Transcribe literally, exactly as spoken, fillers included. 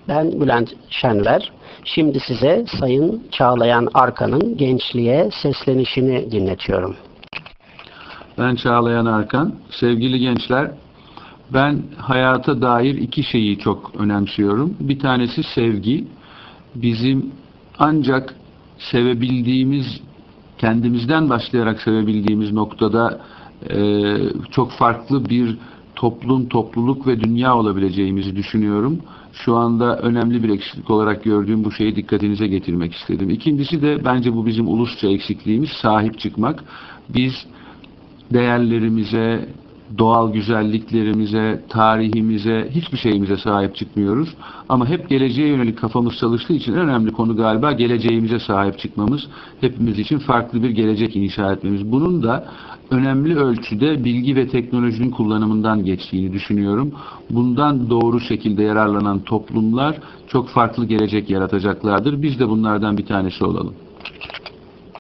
Ben Bülent Şenver. Şimdi size Sayın Çağlayan Arkan'ın gençliğe seslenişini dinletiyorum. Ben Çağlayan Arkan. Sevgili gençler, ben hayata dair iki şeyi çok önemsiyorum. Bir tanesi sevgi. Bizim ancak sevebildiğimiz, kendimizden başlayarak sevebildiğimiz noktada e, çok farklı bir toplum, topluluk ve dünya olabileceğimizi düşünüyorum. Şu anda önemli bir eksiklik olarak gördüğüm bu şeyi dikkatinize getirmek istedim. İkincisi de bence bu bizim ulusça eksikliğimiz, sahip çıkmak. Biz değerlerimize, doğal güzelliklerimize, tarihimize, hiçbir şeyimize sahip çıkmıyoruz. Ama hep geleceğe yönelik kafamız çalıştığı için en önemli konu galiba geleceğimize sahip çıkmamız. Hepimiz için farklı bir gelecek inşa etmemiz. Bunun da önemli ölçüde bilgi ve teknolojinin kullanımından geçtiğini düşünüyorum. Bundan doğru şekilde yararlanan toplumlar çok farklı gelecek yaratacaklardır. Biz de bunlardan bir tanesi olalım.